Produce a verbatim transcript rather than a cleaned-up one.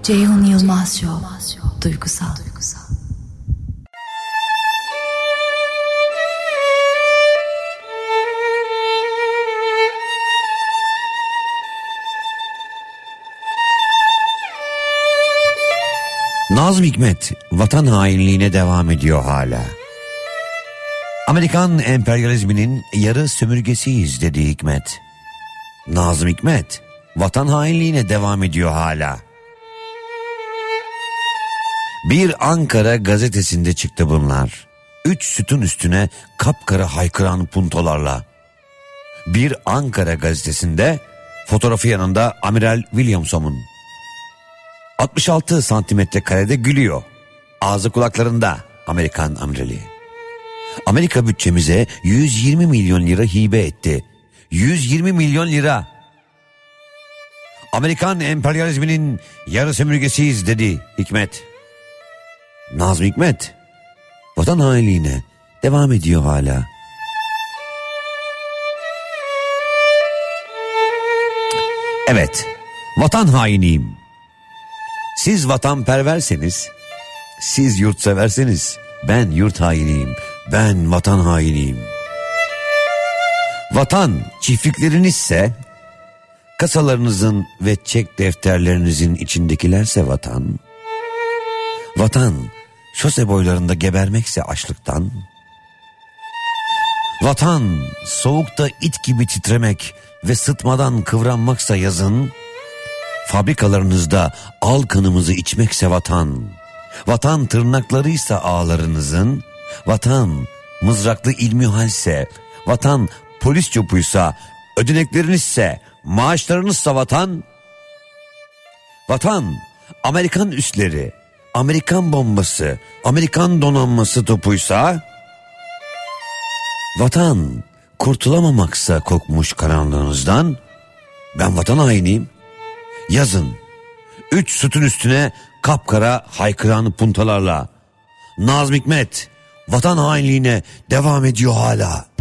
Ceyhun Yılmaz Show. Duygusal. Nazım Hikmet vatan hainliğine devam ediyor hala. Amerikan emperyalizminin yarı sömürgesiyiz dedi Hikmet. Nazım Hikmet vatan hainliğine devam ediyor hala. Bir Ankara gazetesinde çıktı bunlar. Üç sütun üstüne kapkara haykıran puntolarla. Bir Ankara gazetesinde fotoğrafı yanında Amiral Williamson'un. altmış altı santimetre karede gülüyor. Ağzı kulaklarında Amerikan amirali. Amerika bütçemize yüz yirmi milyon lira hibe etti. yüz yirmi milyon lira. Amerikan emperyalizminin yarı sömürgesiyiz dedi Hikmet. Nazım Hikmet vatan hainliğine devam ediyor hala. Evet, vatan hainiyim. Siz vatanperverseniz, siz yurtseverseniz ben yurt hainiyim, ben vatan hainiyim. Vatan çiftliklerinizse, kasalarınızın ve çek defterlerinizin içindekilerse vatan, vatan şose boylarında gebermekse açlıktan, vatan soğukta it gibi titremek ve sıtmadan kıvranmaksa yazın, fabrikalarınızda al kanımızı içmekse vatan, vatan tırnaklarıysa ağlarınızın, vatan mızraklı ilmihalse, vatan polis çopuysa, ödeneklerinizse, maaşlarınızsa vatan, vatan Amerikan üsleri, Amerikan bombası, Amerikan donanması topuysa, vatan kurtulamamaksa kokmuş karanlığınızdan, ben vatan hainiyim. Yazın, üç sütun üstüne kapkara haykıran puntalarla. Nazım Hikmet vatan hainliğine devam ediyor hala.